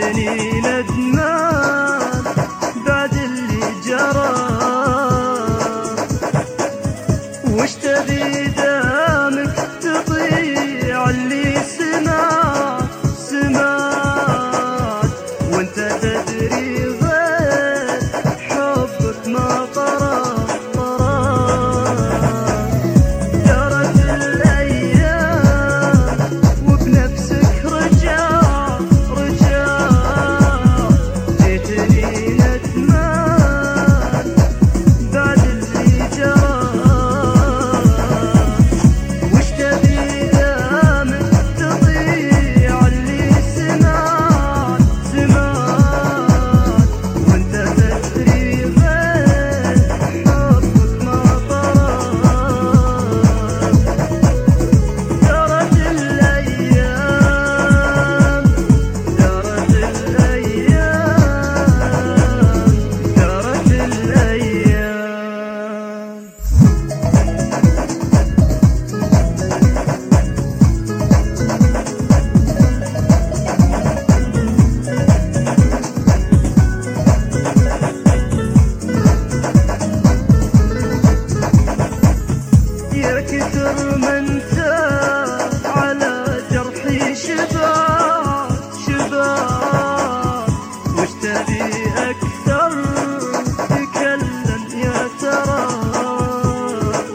جيتني ندمان بعد اللي جرى، وش تبي دامك تضيع اللي سمعت وانت تدري غير حبك ما طرى. جرت الأيام وبنفسك رجع جيتني ندمان بعد اللي جرى، وش تبي دامك تضيع اللي سمعت وانت تدري غير حبك ما طرى. جرت الأيام جرت الأيام. يا كثر من تاب على جرحي شباب، وش تبي أكثر تكلم يا ترى.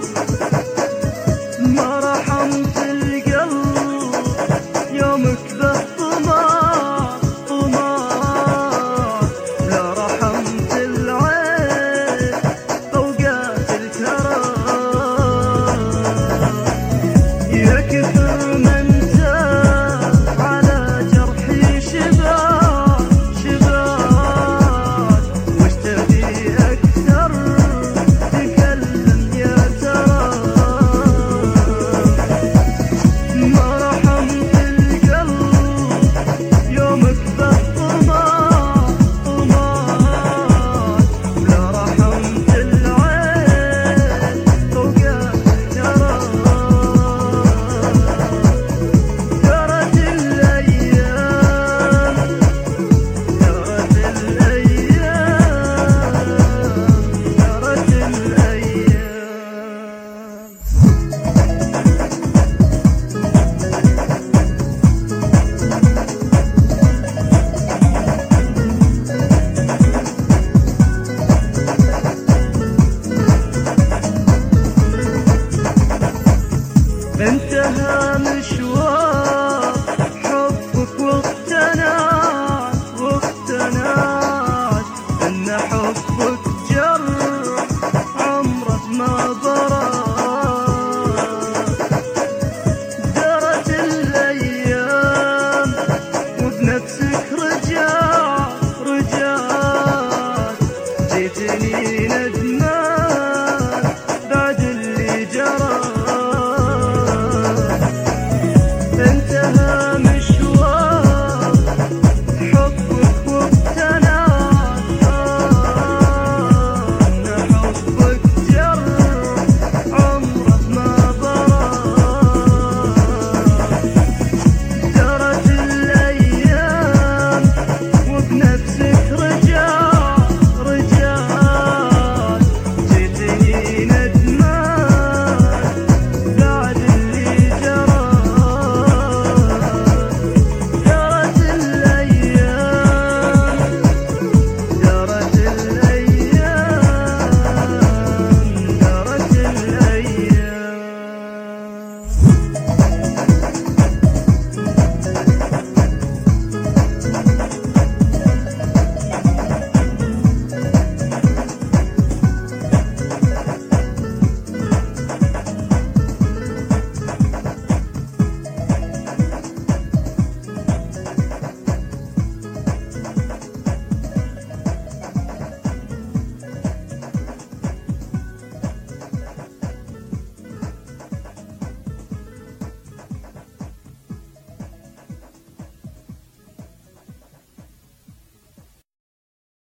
ما رحمت القلب يومك